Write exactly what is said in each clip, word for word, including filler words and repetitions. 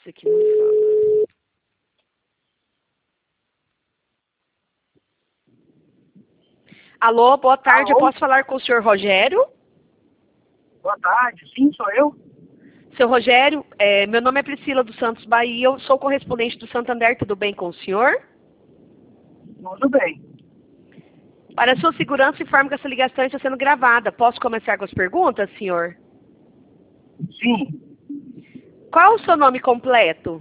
Isso aqui não fala. Alô, boa tarde. Alô? Eu posso falar com o senhor Rogério? Boa tarde, sim, sou eu. Seu Rogério, é, meu nome é Priscila dos Santos Bahia, eu sou correspondente do Santander, tudo bem com o senhor? Tudo bem. Para a sua segurança, informo que essa ligação está sendo gravada. Posso começar com as perguntas, senhor? Sim, Qual é o seu nome completo?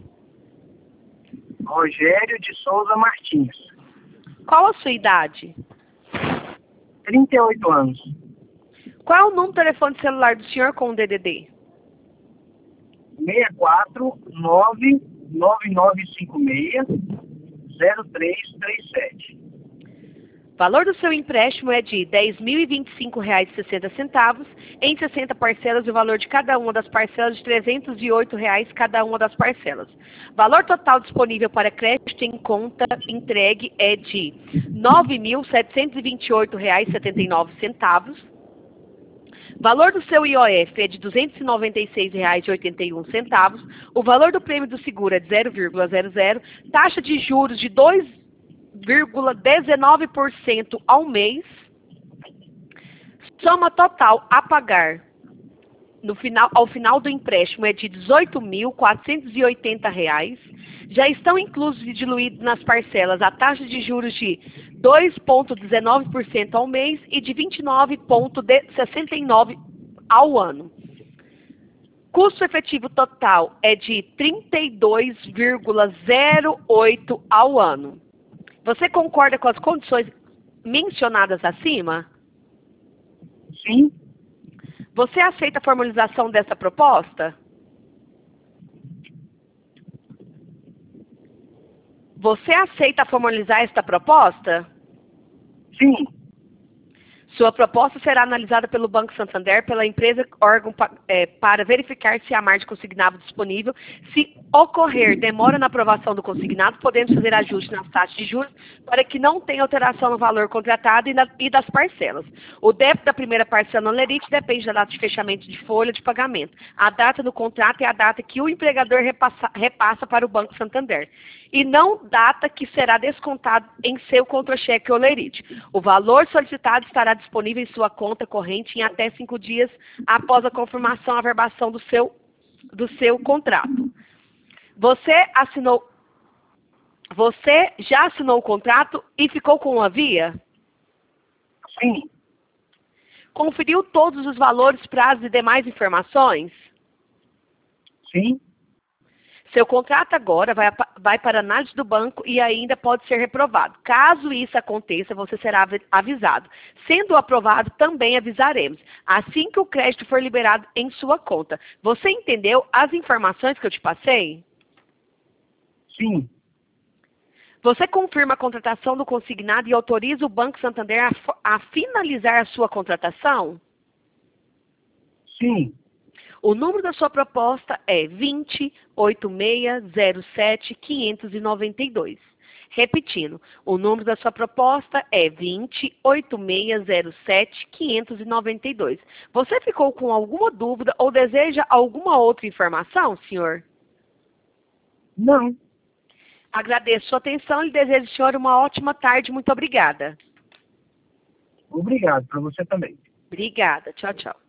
Rogério de Souza Martins, Qual a sua idade? trinta e oito anos. Qual é o número do telefone celular do senhor com o D D D? seis quatro nove nove nove cinco seis zero três três sete. O valor do seu empréstimo é de dez mil e vinte e cinco reais e sessenta centavos, em sessenta parcelas, e o valor de cada uma das parcelas de trezentos e oito reais cada uma das parcelas. O valor total disponível para crédito em conta entregue é de nove mil setecentos e vinte e oito reais e setenta e nove centavos. O valor do seu I O F é de duzentos e noventa e seis reais e oitenta e um centavos. O valor do prêmio do seguro é de zero vírgula zero zero. Taxa de juros de dois vírgula dezenove por cento ao mês. Soma total a pagar no final, ao final do empréstimo é de dezoito mil quatrocentos e oitenta reais. Já estão inclusos e diluídos nas parcelas a taxa de juros de dois vírgula dezenove por cento ao mês e de vinte e nove vírgula sessenta e nove por cento ao ano. Custo efetivo total é de trinta e dois vírgula zero oito por cento ao ano. Você concorda com as condições mencionadas acima? Sim, Você aceita a formalização dessa proposta? Você aceita formalizar esta proposta? sim, Sua proposta será analisada pelo Banco Santander, pela empresa órgão pa- é, para verificar se há margem consignado disponível. Se ocorrer demora na aprovação do consignado, podemos fazer ajuste nas taxas de juros para que não tenha alteração no valor contratado e, na- e das parcelas. O débito da primeira parcela no Lerite depende da data de fechamento de folha de pagamento. A data do contrato é a data que o empregador repassa, repassa para o Banco Santander, e não data que será descontado em seu contra-cheque ou Lerite. O valor solicitado estará disponível em sua conta corrente em até cinco dias após a confirmação e averbação do seu, do seu contrato. Você assinou, você já assinou o contrato e ficou com uma via? sim, Conferiu todos os valores, prazos e demais informações? sim, Seu contrato agora vai, apa- vai para análise do banco e ainda pode ser reprovado. Caso isso aconteça, você será avi- avisado. Sendo aprovado, também avisaremos, assim que o crédito for liberado em sua conta. Você entendeu as informações que eu te passei? sim, Você confirma a contratação do consignado e autoriza o Banco Santander a, fo- a finalizar a sua contratação? sim. O número da sua proposta é vinte, oitenta e seis, zero sete, quinhentos e noventa e dois. Repetindo, o número da sua proposta é vinte, oitenta e seis, zero sete, quinhentos e noventa e dois. Você ficou com alguma dúvida ou deseja alguma outra informação, senhor? Não. Agradeço sua atenção e desejo, senhor, uma ótima tarde. Muito obrigada. Obrigado, para você também. Obrigada. Tchau, tchau.